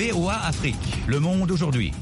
VOA Afrique, le monde aujourd'hui.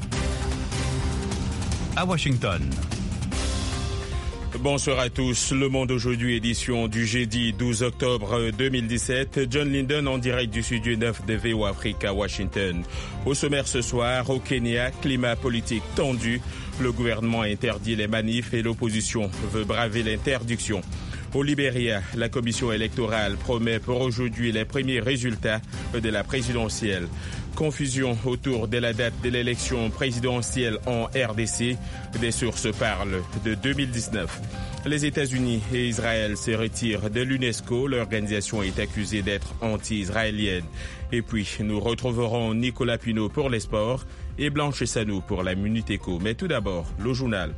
À Washington. Bonsoir à tous. Le Monde aujourd'hui, édition du jeudi 12 octobre 2017. John Linden en direct du studio 9 de VOA Afrique à Washington. Au sommaire ce soir, au Kenya, climat politique tendu. Le gouvernement interdit les manifs et l'opposition veut braver l'interdiction. Au Libéria, la commission électorale promet pour aujourd'hui les premiers résultats de la présidentielle. Confusion autour de la date de l'élection présidentielle en RDC. Des sources parlent de 2019. Les États-Unis et Israël se retirent de l'UNESCO. L'organisation est accusée d'être anti-israélienne. Et puis, nous retrouverons Nicolas Pinault pour les sports et Blanche Sanou pour la Minute Éco. Mais tout d'abord, le journal.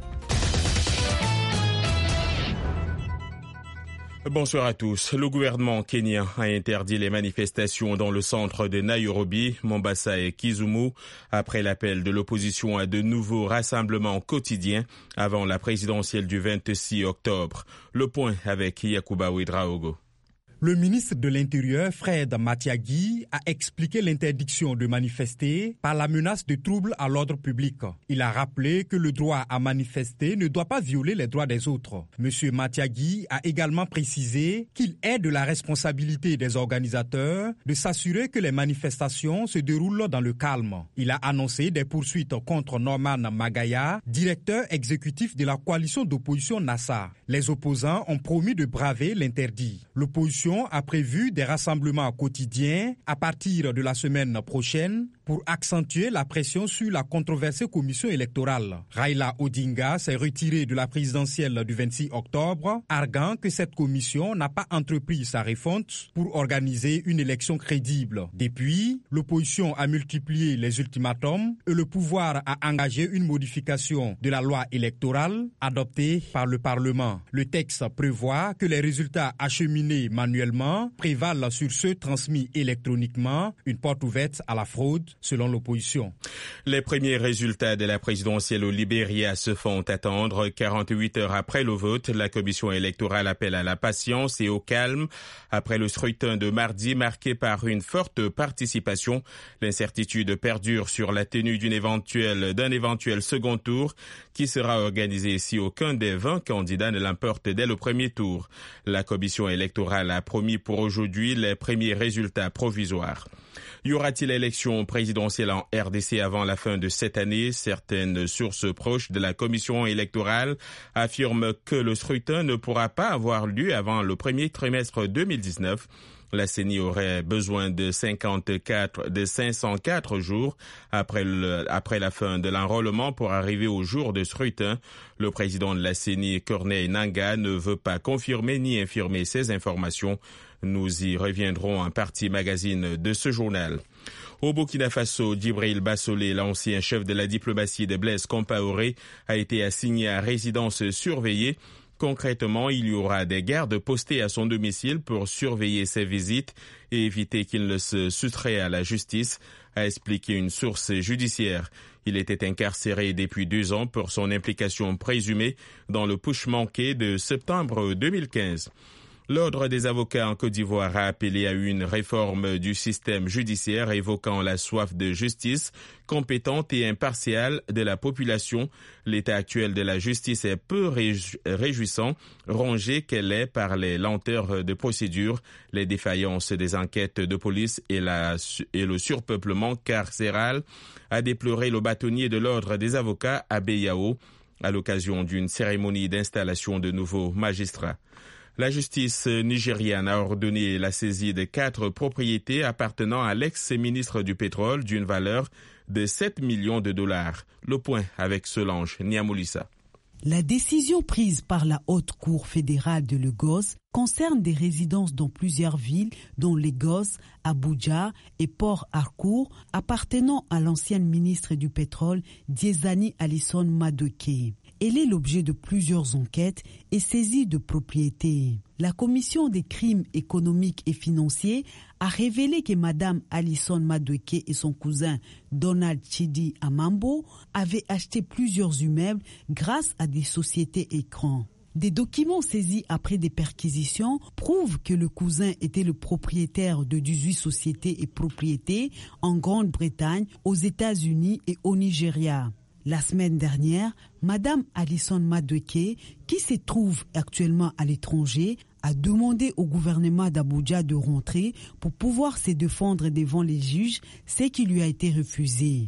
Bonsoir à tous. Le gouvernement kenyan a interdit les manifestations dans le centre de Nairobi, Mombasa et Kisumu après l'appel de l'opposition à de nouveaux rassemblements quotidiens avant la présidentielle du 26 octobre. Le point avec Yacouba Ouedraogo. Le ministre de l'Intérieur, Fred Matiang'i, a expliqué l'interdiction de manifester par la menace de troubles à l'ordre public. Il a rappelé que le droit à manifester ne doit pas violer les droits des autres. Monsieur Matiang'i a également précisé qu'il est de la responsabilité des organisateurs de s'assurer que les manifestations se déroulent dans le calme. Il a annoncé des poursuites contre Norman Magaya, directeur exécutif de la coalition d'opposition NASA. Les opposants ont promis de braver l'interdit. L'opposition a prévu des rassemblements quotidiens à partir de la semaine prochaine pour accentuer la pression sur la controversée commission électorale. Raila Odinga s'est retiré de la présidentielle du 26 octobre, arguant que cette commission n'a pas entrepris sa refonte pour organiser une élection crédible. Depuis, l'opposition a multiplié les ultimatums et le pouvoir a engagé une modification de la loi électorale adoptée par le Parlement. Le texte prévoit que les résultats acheminés manuellement prévalent sur ceux transmis électroniquement, une porte ouverte à la fraude, selon l'opposition. Les premiers résultats de la présidentielle au Libéria se font attendre. 48 heures après le vote, la commission électorale appelle à la patience et au calme. Après le scrutin de mardi marqué par une forte participation, l'incertitude perdure sur la tenue d'un éventuel second tour qui sera organisé si aucun des 20 candidats ne l'emporte dès le premier tour. La commission électorale a promis pour aujourd'hui les premiers résultats provisoires. Y aura-t-il élection présidentielle en RDC avant la fin de cette année? Certaines sources proches de la commission électorale affirment que le scrutin ne pourra pas avoir lieu avant le premier trimestre 2019. La CENI aurait besoin de 504 jours après la fin de l'enrôlement pour arriver au jour de scrutin. Le président de la CENI, Corneille Nangaa, ne veut pas confirmer ni infirmer ces informations. Nous y reviendrons en partie magazine de ce journal. Au Burkina Faso, Djibril Bassolé, l'ancien chef de la diplomatie de Blaise Compaoré, a été assigné à résidence surveillée. Concrètement, il y aura des gardes postés à son domicile pour surveiller ses visites et éviter qu'il ne se soustrait à la justice, a expliqué une source judiciaire. Il était incarcéré depuis 2 ans pour son implication présumée dans le putsch manqué de septembre 2015. L'Ordre des avocats en Côte d'Ivoire a appelé à une réforme du système judiciaire évoquant la soif de justice compétente et impartiale de la population. L'état actuel de la justice est peu réjouissant, rongé qu'elle est par les lenteurs de procédure, les défaillances des enquêtes de police et le surpeuplement carcéral, a déploré le bâtonnier de l'Ordre des avocats Abbé Yao à l'occasion d'une cérémonie d'installation de nouveaux magistrats. La justice nigériane a ordonné la saisie de 4 propriétés appartenant à l'ex-ministre du pétrole d'une valeur de 7 millions de dollars. Le point avec Solange Niamoulissa. La décision prise par la Haute Cour fédérale de Lagos concerne des résidences dans plusieurs villes, dont Lagos, Abuja et Port Harcourt, appartenant à l'ancienne ministre du pétrole, Diezani Alison Madueke. Elle est l'objet de plusieurs enquêtes et saisies de propriétés. La commission des crimes économiques et financiers a révélé que Mme Alison Madueke et son cousin Donald Chidi Amambo avaient acheté plusieurs immeubles grâce à des sociétés écrans. Des documents saisis après des perquisitions prouvent que le cousin était le propriétaire de 18 sociétés et propriétés en Grande-Bretagne, aux États-Unis et au Nigeria. La semaine dernière, Madame Alison Madueke, qui se trouve actuellement à l'étranger, a demandé au gouvernement d'Abuja de rentrer pour pouvoir se défendre devant les juges, ce qui lui a été refusé.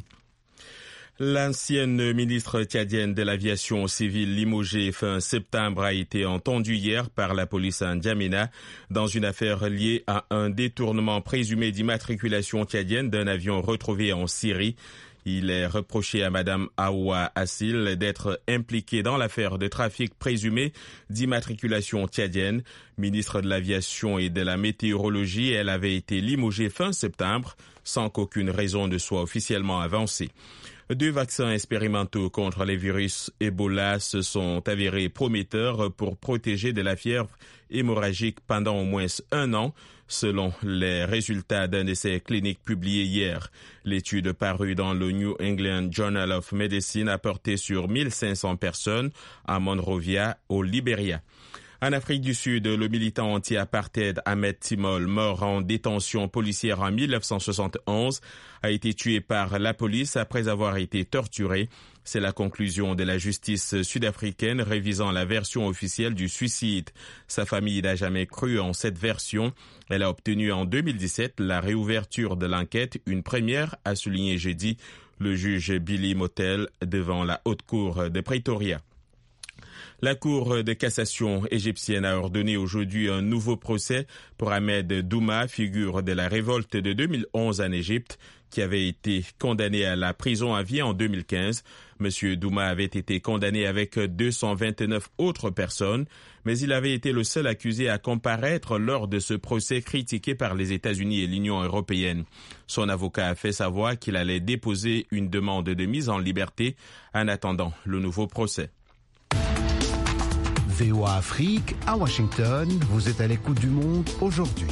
L'ancienne ministre tchadienne de l'aviation civile limogée fin septembre a été entendue hier par la police à N'Djamena dans une affaire liée à un détournement présumé d'immatriculation tchadienne d'un avion retrouvé en Syrie. Il est reproché à Madame Aoua Assil d'être impliquée dans l'affaire de trafic présumé d'immatriculation tchadienne. Ministre de l'aviation et de la météorologie, elle avait été limogée fin septembre sans qu'aucune raison ne soit officiellement avancée. 2 vaccins expérimentaux contre les virus Ebola se sont avérés prometteurs pour protéger de la fièvre hémorragique pendant au moins 1 an, selon les résultats d'un essai clinique publié hier. L'étude parue dans le New England Journal of Medicine a porté sur 1500 personnes à Monrovia, au Libéria. En Afrique du Sud, le militant anti-apartheid Ahmed Timol, mort en détention policière en 1971, a été tué par la police après avoir été torturé. C'est la conclusion de la justice sud-africaine révisant la version officielle du suicide. Sa famille n'a jamais cru en cette version. Elle a obtenu en 2017 la réouverture de l'enquête, une première, a souligné jeudi le juge Billy Motel devant la haute cour de Pretoria. La Cour de cassation égyptienne a ordonné aujourd'hui un nouveau procès pour Ahmed Douma, figure de la révolte de 2011 en Égypte, qui avait été condamné à la prison à vie en 2015. Monsieur Douma avait été condamné avec 229 autres personnes, mais il avait été le seul accusé à comparaître lors de ce procès critiqué par les États-Unis et l'Union européenne. Son avocat a fait savoir qu'il allait déposer une demande de mise en liberté en attendant le nouveau procès. VOA Afrique, à Washington, vous êtes à l'écoute du monde aujourd'hui.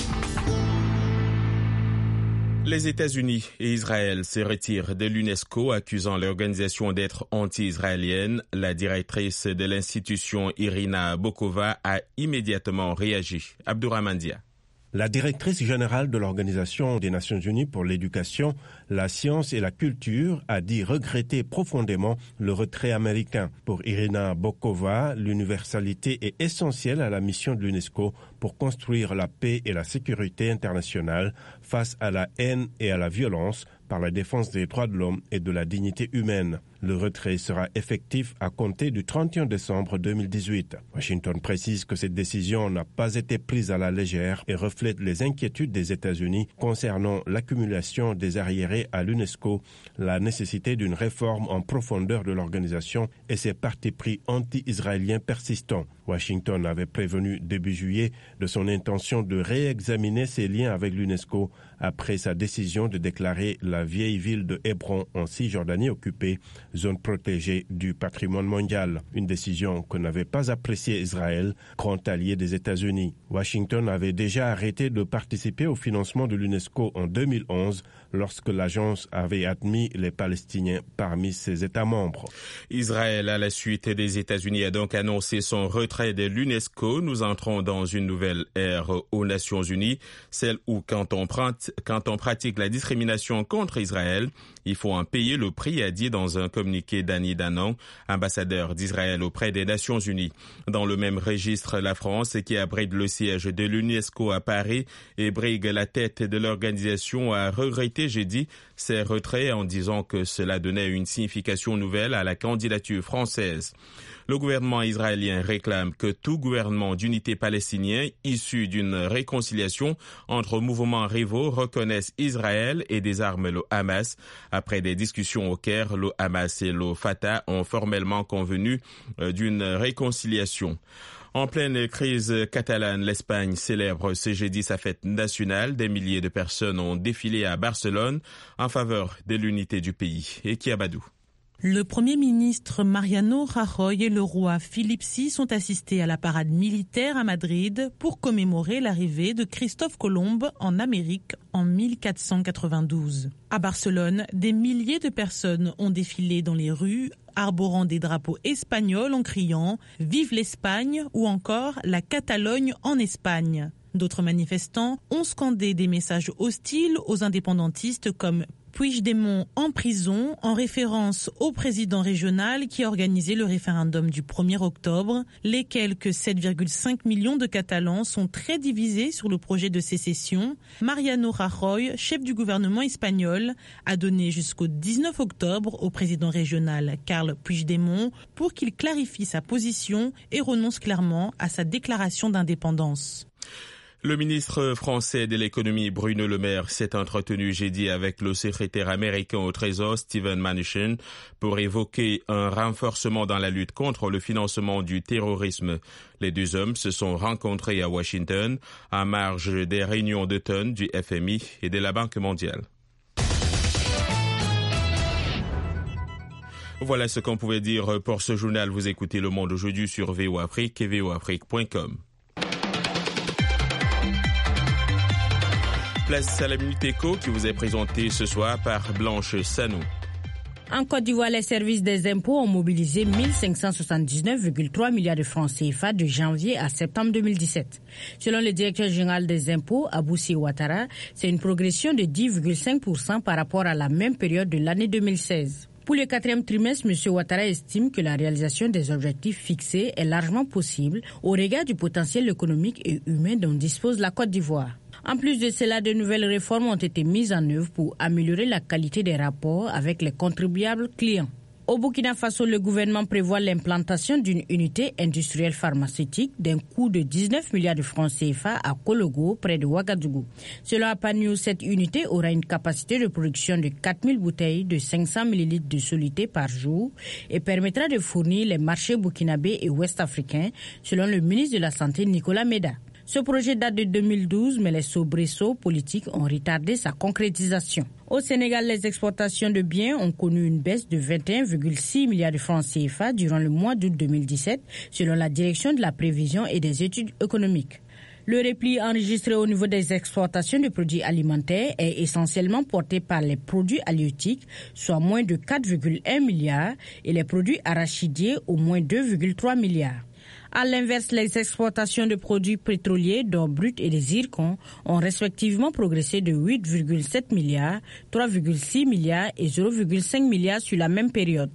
Les États-Unis et Israël se retirent de l'UNESCO, accusant l'organisation d'être anti-israélienne. La directrice de l'institution, Irina Bokova, a immédiatement réagi. Abdourahmane Dia. La directrice générale de l'Organisation des Nations Unies pour l'éducation, la science et la culture a dit regretter profondément le retrait américain. Pour Irina Bokova, l'universalité est essentielle à la mission de l'UNESCO pour construire la paix et la sécurité internationale face à la haine et à la violence par la défense des droits de l'homme et de la dignité humaine. Le retrait sera effectif à compter du 31 décembre 2018. Washington précise que cette décision n'a pas été prise à la légère et reflète les inquiétudes des États-Unis concernant l'accumulation des arriérés à l'UNESCO, la nécessité d'une réforme en profondeur de l'organisation et ses partis pris anti-israéliens persistants. Washington avait prévenu début juillet de son intention de réexaminer ses liens avec l'UNESCO après sa décision de déclarer la vieille ville de Hébron en Cisjordanie occupée, zone protégée du patrimoine mondial. Une décision que n'avait pas appréciée Israël, grand allié des États-Unis. Washington avait déjà arrêté de participer au financement de l'UNESCO en 2011 lorsque l'agence avait admis les Palestiniens parmi ses États membres. Israël, à la suite des États-Unis, a donc annoncé son retrait de l'UNESCO. Nous entrons dans une nouvelle ère aux Nations Unies, celle où quand on pratique la discrimination contre Israël, il faut en payer le prix, a dit dans un communiqué Dani Danon, ambassadeur d'Israël auprès des Nations Unies. Dans le même registre, la France, qui abrite le siège de l'UNESCO à Paris et brigue la tête de l'organisation, a regretté jeudi ces retraits en disant que cela donnait une signification nouvelle à la candidature française. Le gouvernement israélien réclame que tout gouvernement d'unité palestinien issu d'une réconciliation entre mouvements rivaux reconnaisse Israël et désarme le Hamas. Après des discussions au Caire, le Hamas et le Fatah ont formellement convenu d'une réconciliation. En pleine crise catalane, l'Espagne célèbre ce jeudi sa fête nationale. Des milliers de personnes ont défilé à Barcelone en faveur de l'unité du pays. Et Kiabadou. Le Premier ministre Mariano Rajoy et le roi Philippe VI sont assistés à la parade militaire à Madrid pour commémorer l'arrivée de Christophe Colomb en Amérique en 1492. À Barcelone, des milliers de personnes ont défilé dans les rues, arborant des drapeaux espagnols en criant « Vive l'Espagne » ou encore « La Catalogne en Espagne ». D'autres manifestants ont scandé des messages hostiles aux indépendantistes comme Puigdemont en prison, en référence au président régional qui a organisé le référendum du 1er octobre. Les quelques 7,5 millions de Catalans sont très divisés sur le projet de sécession. Mariano Rajoy, chef du gouvernement espagnol, a donné jusqu'au 19 octobre au président régional Carles Puigdemont pour qu'il clarifie sa position et renonce clairement à sa déclaration d'indépendance. Le ministre français de l'économie Bruno Le Maire s'est entretenu jeudi avec le secrétaire américain au Trésor Steven Mnuchin pour évoquer un renforcement dans la lutte contre le financement du terrorisme. Les deux hommes se sont rencontrés à Washington en marge des réunions d'automne du FMI et de la Banque mondiale. Voilà ce qu'on pouvait dire pour ce journal. Vous écoutez Le Monde aujourd'hui sur VOA Afrique et voafrique.com. Place à la Minute Éco qui vous est présentée ce soir par Blanche Sanou. En Côte d'Ivoire, les services des impôts ont mobilisé 1579,3 milliards de francs CFA de janvier à septembre 2017. Selon le directeur général des impôts, Aboussi Ouattara, c'est une progression de 10,5% par rapport à la même période de l'année 2016. Pour le quatrième trimestre, M. Ouattara estime que la réalisation des objectifs fixés est largement possible au regard du potentiel économique et humain dont dispose la Côte d'Ivoire. En plus de cela, de nouvelles réformes ont été mises en œuvre pour améliorer la qualité des rapports avec les contribuables clients. Au Burkina Faso, le gouvernement prévoit l'implantation d'une unité industrielle pharmaceutique d'un coût de 19 milliards de francs CFA à Kologo, près de Ouagadougou. Selon APA-News, cette unité aura une capacité de production de 4000 bouteilles de 500 ml de soluté par jour et permettra de fournir les marchés burkinabés et ouest-africains, selon le ministre de la Santé Nicolas Méda. Ce projet date de 2012, mais les soubresauts politiques ont retardé sa concrétisation. Au Sénégal, les exportations de biens ont connu une baisse de 21,6 milliards de francs CFA durant le mois d'août 2017, selon la Direction de la prévision et des études économiques. Le repli enregistré au niveau des exportations de produits alimentaires est essentiellement porté par les produits halieutiques, soit moins de 4,1 milliards, et les produits arachidiers au moins 2,3 milliards. À l'inverse, les exportations de produits pétroliers, dont brut et des zircons, ont respectivement progressé de 8,7 milliards, 3,6 milliards et 0,5 milliards sur la même période.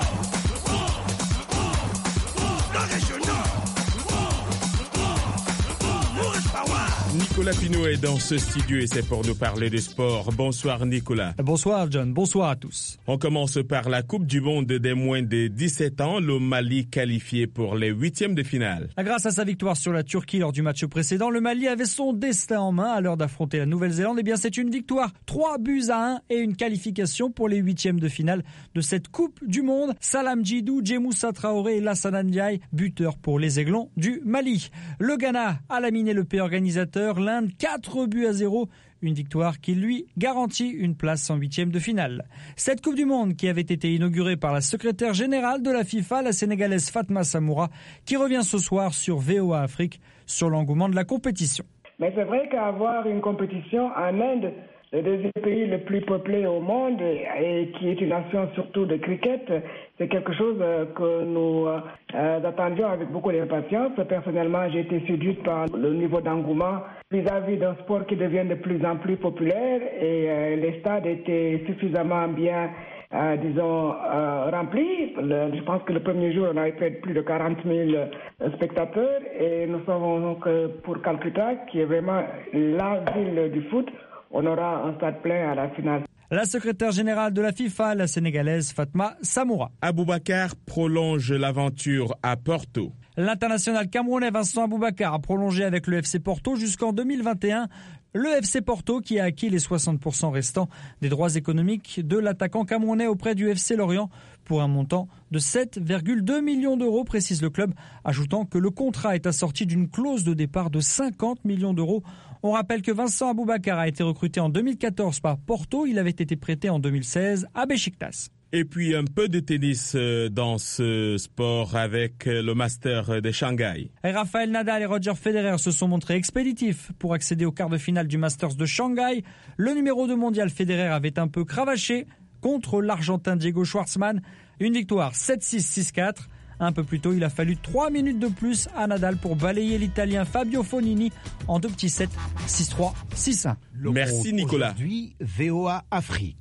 Nicolas Pinault est dans ce studio et c'est pour nous parler de sport. Bonsoir Nicolas. Bonsoir John, bonsoir à tous. On commence par la Coupe du Monde des moins de 17 ans, le Mali qualifié pour les huitièmes de finale. Grâce à sa victoire sur la Turquie lors du match précédent, le Mali avait son destin en main à l'heure d'affronter la Nouvelle-Zélande. Eh bien c'est une victoire, 3-1 et une qualification pour les huitièmes de finale de cette Coupe du Monde. Salam Djidou, Djemoussa Traoré et Lassana Ndiaye, buteurs pour les Aiglons du Mali. Le Ghana a laminé le pays organisateur, l'Inde 4-0, une victoire qui lui garantit une place en huitième de finale. Cette Coupe du Monde qui avait été inaugurée par la secrétaire générale de la FIFA, la Sénégalaise Fatma Samoura, qui revient ce soir sur VOA Afrique sur l'engouement de la compétition. Mais c'est vrai qu'avoir une compétition en Inde, le deuxième pays le plus peuplé au monde et qui est une nation surtout de cricket, c'est quelque chose que nous attendions avec beaucoup d'impatience. Personnellement, j'ai été séduite par le niveau d'engouement vis-à-vis d'un sport qui devient de plus en plus populaire et les stades étaient suffisamment bien remplis. Je pense que le premier jour, on avait fait plus de 40 000 spectateurs et nous savons que pour Calcutta, qui est vraiment la ville du foot, on aura un stade plein à la finale. La secrétaire générale de la FIFA, la Sénégalaise Fatma Samoura. Aboubacar prolonge l'aventure à Porto. L'international camerounais Vincent Aboubacar a prolongé avec le FC Porto jusqu'en 2021. Le FC Porto qui a acquis les 60% restants des droits économiques de l'attaquant camerounais auprès du FC Lorient pour un montant de 7,2 millions d'euros, précise le club, ajoutant que le contrat est assorti d'une clause de départ de 50 millions d'euros. On rappelle que Vincent Aboubacar a été recruté en 2014 par Porto. Il avait été prêté en 2016 à Beşiktaş. Et puis un peu de tennis dans ce sport avec le Master de Shanghai. Et Rafael Nadal et Roger Federer se sont montrés expéditifs pour accéder au quart de finale du Masters de Shanghai. Le numéro 2 mondial Federer avait un peu cravaché contre l'Argentin Diego Schwartzmann. Une victoire 7-6, 6-4. Un peu plus tôt, il a fallu 3 minutes de plus à Nadal pour balayer l'Italien Fabio Fognini en 2 petits sets, 6-3, 6-1. Merci Nicolas. Aujourd'hui, VOA Afrique.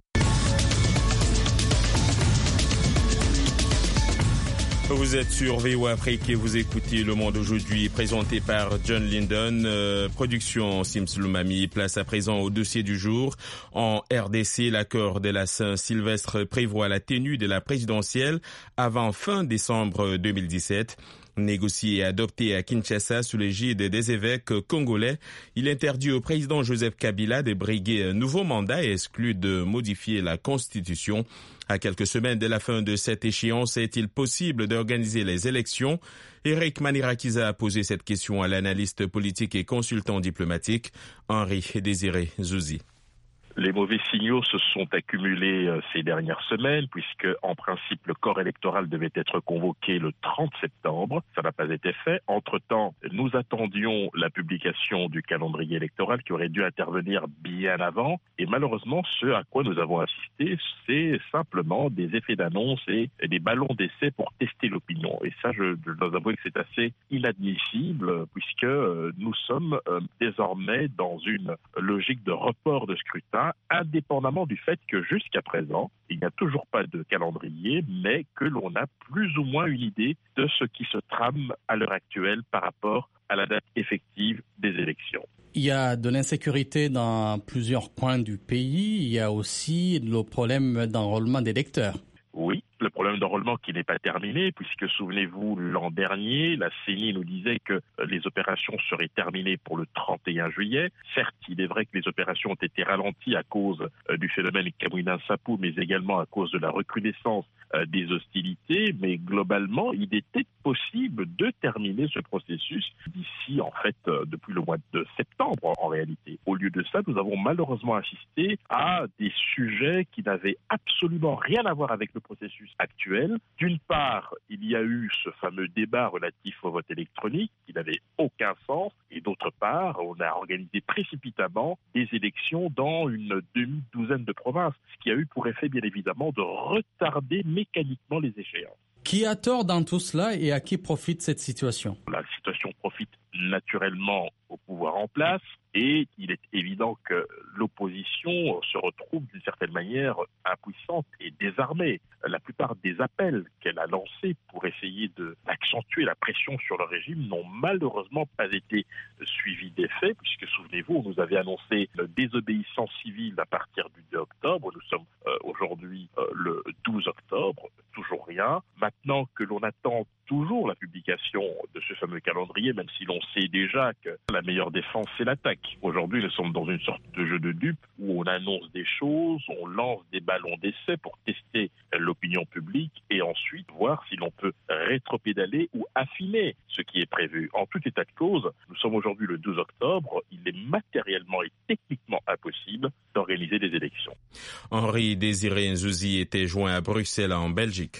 Vous êtes sur VOA Afrique et vous écoutez Le Monde aujourd'hui, présenté par John Lyndon. Production Sims Lumami. Place à présent au dossier du jour. En RDC, l'accord de la Saint-Sylvestre prévoit la tenue de la présidentielle avant fin décembre 2017. Négocié et adopté à Kinshasa sous l'égide des évêques congolais, il interdit au président Joseph Kabila de briguer un nouveau mandat et exclut de modifier la Constitution. À quelques semaines de la fin de cette échéance, est-il possible d'organiser les élections? Eric Manirakiza a posé cette question à l'analyste politique et consultant diplomatique Henri Désiré Zouzi. Les mauvais signaux se sont accumulés ces dernières semaines, puisque en principe le corps électoral devait être convoqué le 30 septembre. Ça n'a pas été fait. Entre-temps, nous attendions la publication du calendrier électoral qui aurait dû intervenir bien avant. Et malheureusement, ce à quoi nous avons assisté, c'est simplement des effets d'annonce et des ballons d'essai pour tester l'opinion. Et ça, je dois avouer que c'est assez inadmissible, puisque nous sommes désormais dans une logique de report de scrutin, indépendamment du fait que jusqu'à présent, il n'y a toujours pas de calendrier, mais que l'on a plus ou moins une idée de ce qui se trame à l'heure actuelle par rapport à la date effective des élections. Il y a de l'insécurité dans plusieurs coins du pays. Il y a aussi le problème d'enrôlement des électeurs. Oui, le problème d'enrôlement qui n'est pas terminé, puisque souvenez-vous, l'an dernier, la CENI nous disait que les opérations seraient terminées pour le 31 juillet. Certes, il est vrai que les opérations ont été ralenties à cause du phénomène Kamwina-Nsapu, mais également à cause de la recrudescence des hostilités, mais globalement, il était possible de terminer ce processus d'ici, en fait, depuis le mois de septembre, en réalité. Au lieu de ça, nous avons malheureusement assisté à des sujets qui n'avaient absolument rien à voir avec le processus actuel. D'une part, il y a eu ce fameux débat relatif au vote électronique qui n'avait aucun sens, et d'autre part, on a organisé précipitamment des élections dans une demi-douzaine de provinces, ce qui a eu pour effet, bien évidemment, de retarder mécaniquement les échéances. Qui a tort dans tout cela et à qui profite cette situation? La situation profite naturellement au pouvoir en place, et il est évident que l'opposition se retrouve d'une certaine manière impuissante et désarmée. La plupart des appels qu'elle a lancés pour essayer d'accentuer la pression sur le régime n'ont malheureusement pas été suivis d'effet, puisque souvenez-vous, on nous avait annoncé une désobéissance civile à partir du 2 octobre. Nous sommes aujourd'hui le 12 octobre, toujours rien. Maintenant que l'on attend toujours la publication de ce fameux calendrier, même si l'on sait déjà que la meilleure défense, c'est l'attaque. Aujourd'hui, nous sommes dans une sorte de jeu de dupes où on annonce des choses, on lance des ballons d'essai pour tester l'opinion publique et ensuite voir si l'on peut rétropédaler ou affiner ce qui est prévu. En tout état de cause, nous sommes aujourd'hui le 12 octobre, il est matériellement et techniquement impossible d'organiser des élections. Henri Désiré Nzouzi était joint à Bruxelles en Belgique.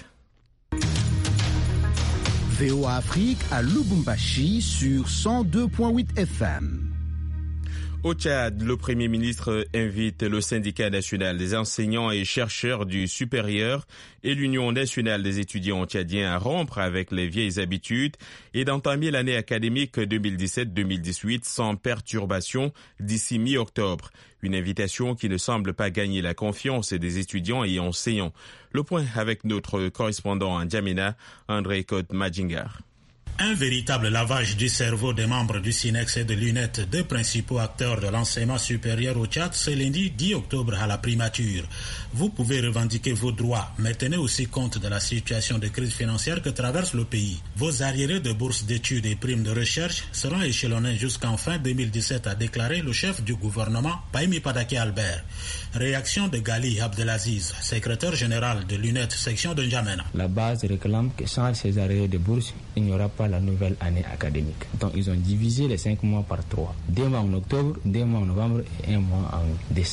VOA Afrique à Lubumbashi sur 102.8 FM. Au Tchad, le Premier ministre invite le syndicat national des enseignants et chercheurs du supérieur et l'Union nationale des étudiants tchadiens à rompre avec les vieilles habitudes et d'entamer l'année académique 2017-2018 sans perturbation d'ici mi-octobre. Une invitation qui ne semble pas gagner la confiance des étudiants et enseignants. Le point avec notre correspondant en Djamena, André Côte-Madjingar. Un véritable lavage du cerveau des membres du SYNEX et de l'UNET, deux principaux acteurs de l'enseignement supérieur au Tchad, ce lundi 10 octobre à la primature. Vous pouvez revendiquer vos droits, mais tenez aussi compte de la situation de crise financière que traverse le pays. Vos arriérés de bourses d'études et primes de recherche seront échelonnés jusqu'en fin 2017, a déclaré le chef du gouvernement, Pahimi Padake Albert. Réaction de Gali Abdelaziz, secrétaire général de l'UNET, section de N'Djamena. La base réclame que sans ces arriérés de bourse, il n'y aura pas la nouvelle année académique. Donc ils ont divisé les 5 mois par 3. 2 mois en octobre, 2 mois en novembre et 1 mois en décembre.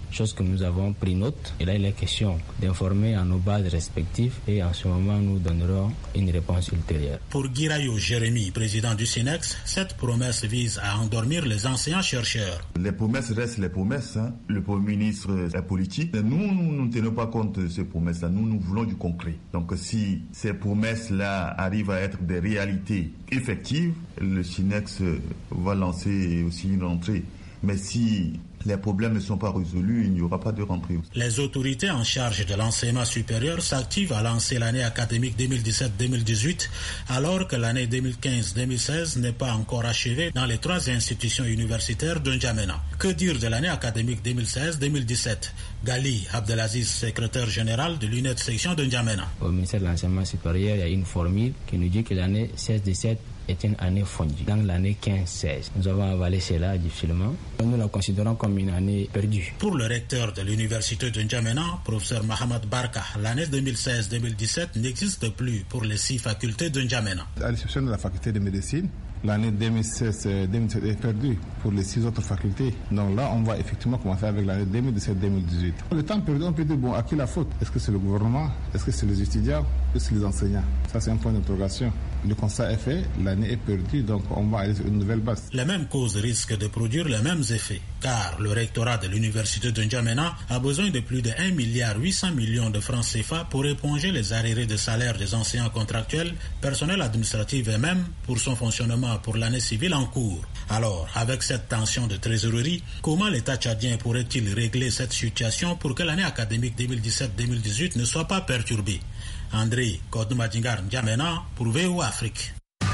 chose que nous avons pris note. Et là, il est question d'informer à nos bases respectives et en ce moment, nous donnerons une réponse ultérieure. Pour Guirayo Jérémy, président du SINEX, cette promesse vise à endormir les enseignants-chercheurs. Les promesses restent les promesses. Le Premier ministre est politique. Nous ne tenons pas compte de ces promesses-là. Nous voulons du concret. Donc si ces promesses-là arrivent à être des réalités effectives, le SINEX va lancer aussi une rentrée. Mais si les problèmes ne sont pas résolus, il n'y aura pas de rentrée. Les autorités en charge de l'enseignement supérieur s'activent à lancer l'année académique 2017-2018, alors que l'année 2015-2016 n'est pas encore achevée dans les 3 institutions universitaires de N'Djamena. Que dire de l'année académique 2016-2017? Gali Abdelaziz, secrétaire général de l'UNET section de N'Djamena. Au ministère de l'enseignement supérieur, il y a une formule qui nous dit que l'année 16-17 est une année fondue. Dans l'année 15-16, nous avons avalé cela difficilement. Nous la considérons comme une année perdue. Pour le recteur de l'université de N'Djamena, professeur Mohamed Barka, l'année 2016-2017 n'existe plus pour les 6 facultés de N'Djamena. À l'exception de la faculté de médecine, l'année 2016-2017 est perdue pour les 6 autres facultés. Donc là, on va effectivement commencer avec l'année 2017-2018. Le temps perdu, on peut dire, bon, à qui la faute? Est-ce que c'est le gouvernement? Est-ce que c'est les étudiants? Est-ce que c'est les enseignants? Ça, c'est un point d'interrogation. Le constat est fait, l'année est perdue, donc on va aller sur une nouvelle base. Les mêmes causes risquent de produire les mêmes effets, car le rectorat de l'université de N'Djamena a besoin de plus de 1,8 milliard de francs CFA pour éponger les arriérés de salaire des enseignants contractuels, personnel administratif et même pour son fonctionnement pour l'année civile en cours. Alors, avec cette tension de trésorerie, comment l'État tchadien pourrait-il régler cette situation pour que l'année académique 2017-2018 ne soit pas perturbée? André Kodoumadingar N'Djamena pour VO Afrique.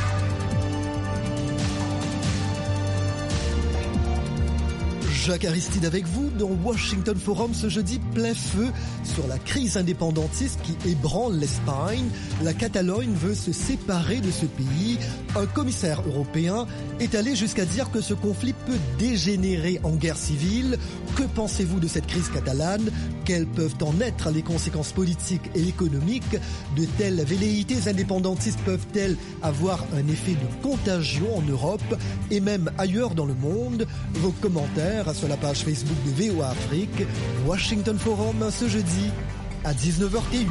Jacques Aristide avec vous dans Washington Forum ce jeudi, plein feu sur la crise indépendantiste qui ébranle l'Espagne. La Catalogne veut se séparer de ce pays. Un commissaire européen est allé jusqu'à dire que ce conflit peut dégénérer en guerre civile. Que pensez-vous de cette crise catalane? Quelles peuvent en être les conséquences politiques et économiques? De telles velléités indépendantistes peuvent-elles avoir un effet de contagion en Europe et même ailleurs dans le monde? Vos commentaires sur la page Facebook de VOA Afrique, Washington Forum ce jeudi à 19h TU.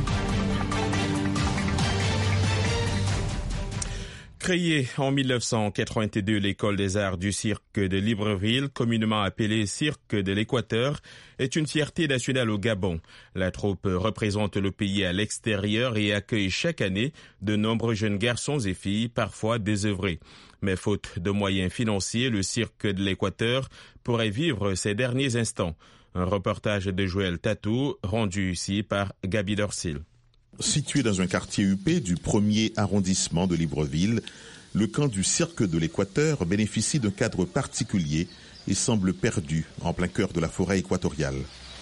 Créée en 1982, l'école des arts du cirque de Libreville, communément appelée Cirque de l'Équateur, est une fierté nationale au Gabon. La troupe représente le pays à l'extérieur et accueille chaque année de nombreux jeunes garçons et filles, parfois désœuvrés. Mais faute de moyens financiers, le Cirque de l'Équateur pourrait vivre ses derniers instants. Un reportage de Joël Tatou, rendu ici par Gabi Dorsil. Situé dans un quartier huppé du 1er arrondissement de Libreville, le camp du Cirque de l'Équateur bénéficie d'un cadre particulier et semble perdu en plein cœur de la forêt équatoriale.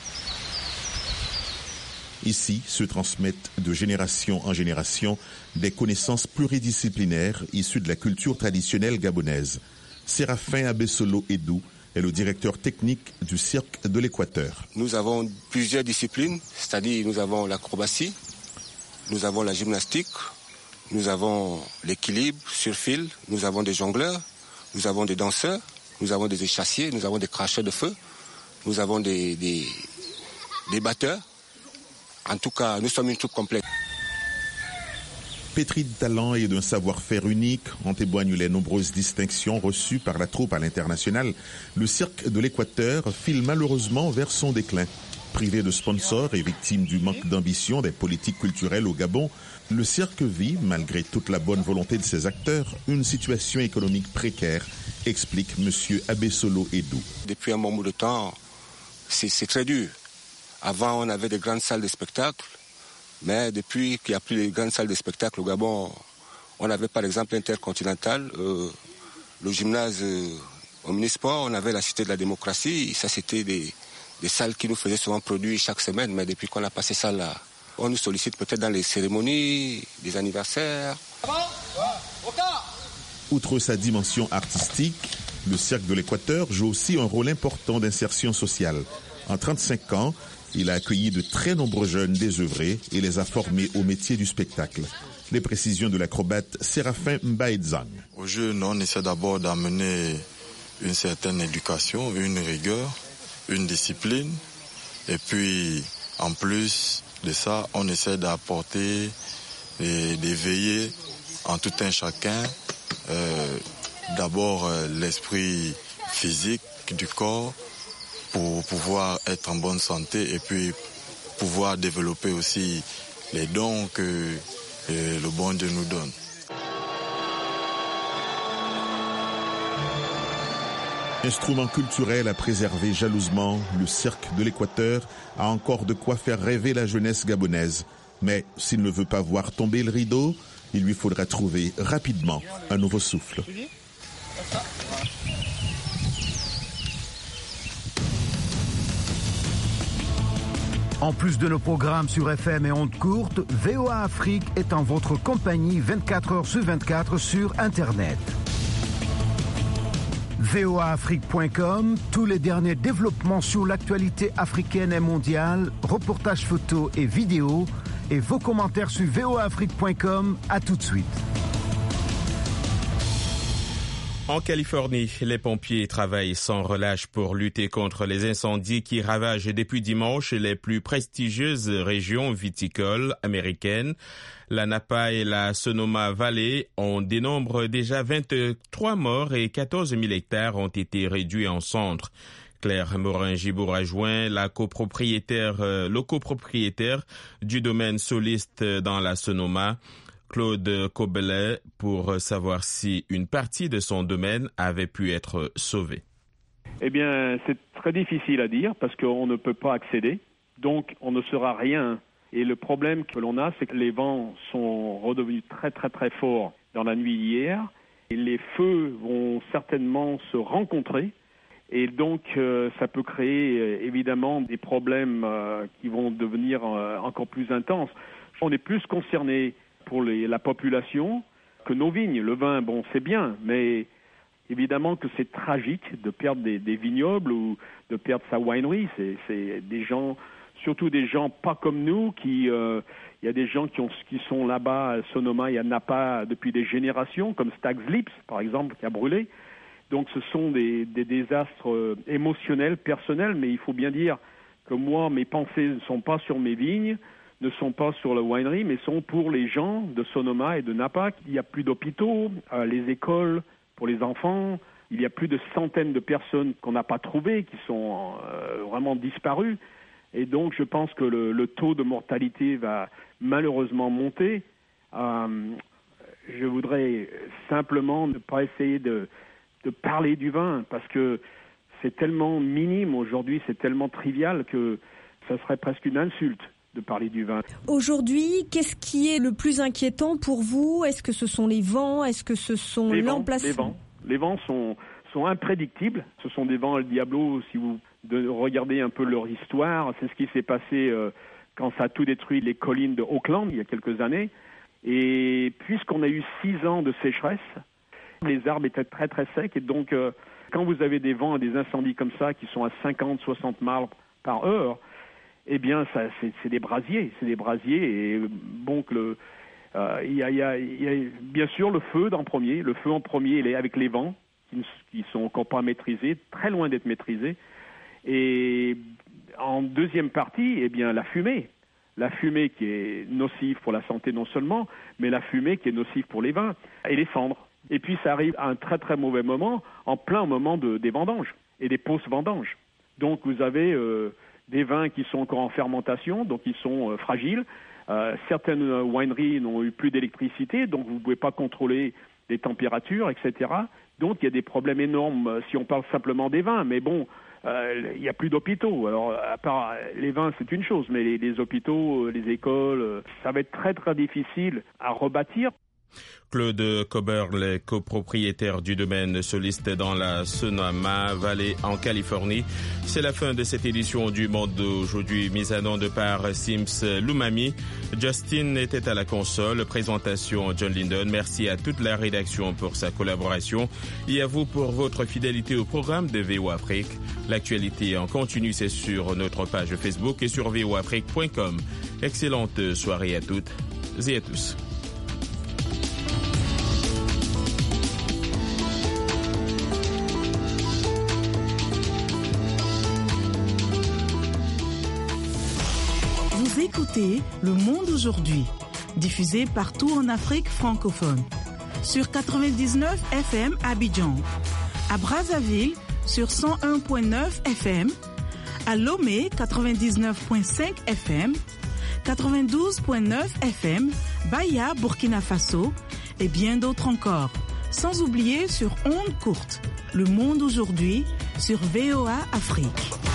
Ici se transmettent de génération en génération des connaissances pluridisciplinaires issues de la culture traditionnelle gabonaise. Séraphin Abessolo Edou est le directeur technique du Cirque de l'Équateur. Nous avons plusieurs disciplines, c'est-à-dire nous avons l'acrobatie, nous avons la gymnastique, nous avons l'équilibre sur fil, nous avons des jongleurs, nous avons des danseurs, nous avons des échassiers, nous avons des cracheurs de feu, nous avons des batteurs. En tout cas, nous sommes une troupe complète. Pétri de talent et d'un savoir-faire unique, en témoignent les nombreuses distinctions reçues par la troupe à l'international. Le Cirque de l'Équateur file malheureusement vers son déclin. Privé de sponsors et victime du manque d'ambition des politiques culturelles au Gabon, le cirque vit, malgré toute la bonne volonté de ses acteurs, une situation économique précaire, explique M. Abessolo Edou. Depuis un bon bout de temps, c'est très dur. Avant, on avait des grandes salles de spectacle, mais depuis qu'il n'y a plus de grandes salles de spectacle au Gabon, on avait par exemple l'Intercontinental, le gymnase Omnisport, on avait la Cité de la Démocratie, ça c'était des salles qui nous faisaient souvent produire chaque semaine, mais depuis qu'on a passé ça là, on nous sollicite peut-être dans les cérémonies, des anniversaires. Outre sa dimension artistique, le Cirque de l'Équateur joue aussi un rôle important d'insertion sociale. En 35 ans, il a accueilli de très nombreux jeunes désœuvrés et les a formés au métier du spectacle. Les précisions de l'acrobate Séraphin Mbaïdzang. Aux jeunes, on essaie d'abord d'amener une certaine éducation, une rigueur, une discipline, Et puis, en plus de ça, on essaie d'apporter et d'éveiller en tout un chacun d'abord l'esprit physique du corps pour pouvoir être en bonne santé et puis pouvoir développer aussi les dons que le bon Dieu nous donne. Instrument culturel à préserver jalousement, le cirque de l'Équateur a encore de quoi faire rêver la jeunesse gabonaise. Mais s'il ne veut pas voir tomber le rideau, il lui faudra trouver rapidement un nouveau souffle. En plus de nos programmes sur FM et ondes courtes, VOA Afrique est en votre compagnie 24 heures sur 24 sur Internet. voaafrique.com, tous les derniers développements sur l'actualité africaine et mondiale, reportages photos et vidéos, et vos commentaires sur voaafrique.com. À tout de suite. En Californie, les pompiers travaillent sans relâche pour lutter contre les incendies qui ravagent depuis dimanche les plus prestigieuses régions viticoles américaines. La Napa et la Sonoma Valley on dénombre déjà 23 morts et 14 000 hectares ont été réduits en cendres. Claire Morin-Gibour a joint le copropriétaire du domaine Soliste dans la Sonoma, Claude Cobelet, pour savoir si une partie de son domaine avait pu être sauvée. Eh bien, c'est très difficile à dire parce qu'on ne peut pas accéder, donc on ne saura rien. Et le problème que l'on a, c'est que les vents sont redevenus très très très forts dans la nuit hier. Et les feux vont certainement se rencontrer. Et donc, ça peut créer évidemment des problèmes qui vont devenir encore plus intenses. On est plus concerné pour la population que nos vignes. Le vin, bon, c'est bien, mais évidemment que c'est tragique de perdre des vignobles ou de perdre sa winery. C'est des gens, surtout des gens pas comme nous, il y a des gens qui sont là-bas à Sonoma et à Napa depuis des générations, comme Stag's Lips, par exemple, qui a brûlé. Donc ce sont des désastres émotionnels, personnels, mais il faut bien dire que moi, mes pensées ne sont pas sur mes vignes, ne sont pas sur le winery, mais sont pour les gens de Sonoma et de Napa. Il n'y a plus d'hôpitaux, les écoles pour les enfants, il y a plus de centaines de personnes qu'on n'a pas trouvées, qui sont vraiment disparues. Et donc je pense que le taux de mortalité va malheureusement monter. Je voudrais simplement ne pas essayer de parler du vin, parce que c'est tellement minime aujourd'hui, c'est tellement trivial que ça serait presque une insulte de parler du vin. Aujourd'hui, qu'est-ce qui est le plus inquiétant pour vous? Est-ce que ce sont les vents? Est-ce que ce sont l'emplacement? Les vents sont imprédictibles. Ce sont des vents El Diablo, si vous regardez un peu leur histoire. C'est ce qui s'est passé quand ça a tout détruit les collines de Oakland il y a quelques années. Et puisqu'on a eu 6 ans de sécheresse, les arbres étaient très très secs. Et donc, quand vous avez des vents et des incendies comme ça qui sont à 50-60 miles par heure, eh bien, c'est des brasiers. C'est des brasiers. Et bon, il y a bien sûr le feu en premier. Le feu en premier, il est avec les vents qui sont encore pas maîtrisés, très loin d'être maîtrisés. Et en deuxième partie, eh bien, la fumée. La fumée qui est nocive pour la santé non seulement, mais la fumée qui est nocive pour les vins et les cendres. Et puis ça arrive à un très très mauvais moment, en plein moment des vendanges et des post-vendanges. Donc vous avez des vins qui sont encore en fermentation, donc ils sont fragiles. Certaines wineries n'ont eu plus d'électricité, donc vous ne pouvez pas contrôler les températures, etc. Donc il y a des problèmes énormes si on parle simplement des vins. Mais bon, il n'y a plus d'hôpitaux. Alors à part les vins, c'est une chose, mais les hôpitaux, les écoles, ça va être très très difficile à rebâtir. Claude Coberle, copropriétaire du domaine Soliste dans la Sonoma Valley en Californie. C'est la fin de cette édition du Monde d'aujourd'hui, mise à onde par Sims Lumami. Justin était à la console, présentation John Linden. Merci à toute la rédaction pour sa collaboration et à vous pour votre fidélité au programme de VOA Afrique. L'actualité en continu, c'est sur notre page Facebook et sur voaafrique.com. Excellente soirée à toutes et à tous. Vous écoutez Le Monde aujourd'hui, diffusé partout en Afrique francophone. Sur 99 FM à Abidjan, à Brazzaville sur 101.9 FM, à Lomé 99.5 FM, 92.9 FM, Baya, Burkina Faso et bien d'autres encore. Sans oublier sur ondes courtes, Le Monde aujourd'hui sur VOA Afrique.